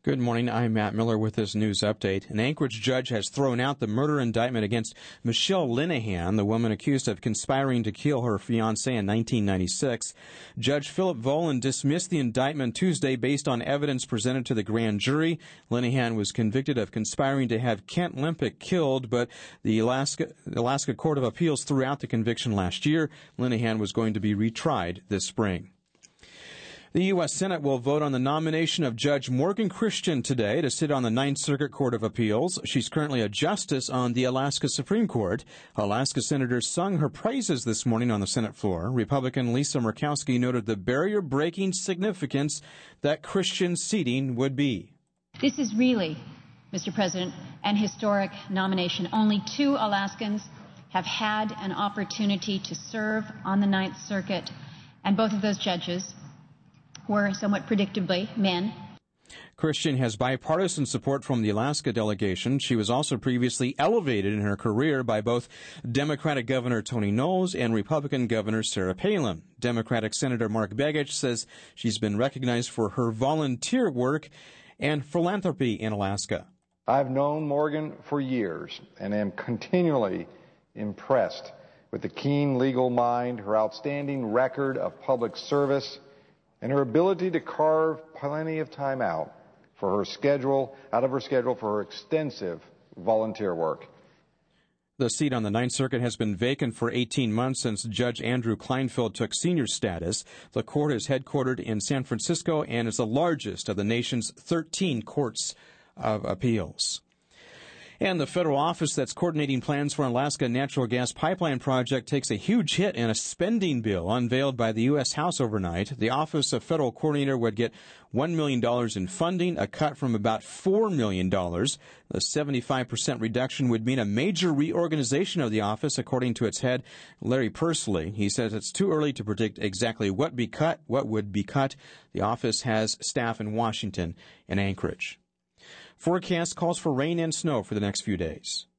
Good morning. I'm Matt Miller with this news update. An Anchorage judge has thrown out the murder indictment against Michelle Linehan, the woman accused of conspiring to kill her fiancé in 1996. Judge Philip Volan dismissed the indictment Tuesday based on evidence presented to the grand jury. Linehan was convicted of conspiring to have Kent Lempick killed, but the Alaska Court of Appeals threw out the conviction last year. Linehan was going to be retried this spring. The U.S. Senate will vote on the nomination of Judge Morgan Christian today to sit on the Ninth Circuit Court of Appeals. She's currently a justice on the Alaska Supreme Court. Alaska senators sung her praises this morning on the Senate floor. Republican Lisa Murkowski noted the barrier-breaking significance that Christian's seating would be. This is really, Mr. President, an historic nomination. Only 2 Alaskans have had an opportunity to serve on the Ninth Circuit, and both of those judges were somewhat predictably men. Christian has bipartisan support from the Alaska delegation. She was also previously elevated in her career by both Democratic Governor Tony Knowles and Republican Governor Sarah Palin. Democratic Senator Mark Begich says she's been recognized for her volunteer work and philanthropy in Alaska. I've known Morgan for years and am continually impressed with the keen legal mind, her outstanding record of public service, and her ability to carve plenty of time out of her schedule for her extensive volunteer work. The seat on the Ninth Circuit has been vacant for 18 months since Judge Andrew Kleinfeld took senior status. The court is headquartered in San Francisco and is the largest of the nation's 13 courts of appeals. And the federal office that's coordinating plans for an Alaska natural gas pipeline project takes a huge hit in a spending bill unveiled by the U.S. House overnight. The Office of Federal Coordinator would get $1 million in funding, a cut from about $4 million. The 75% reduction would mean a major reorganization of the office, according to its head, Larry Pursley. He says it's too early to predict exactly what would be cut. The office has staff in Washington and Anchorage. Forecast calls for rain and snow for the next few days.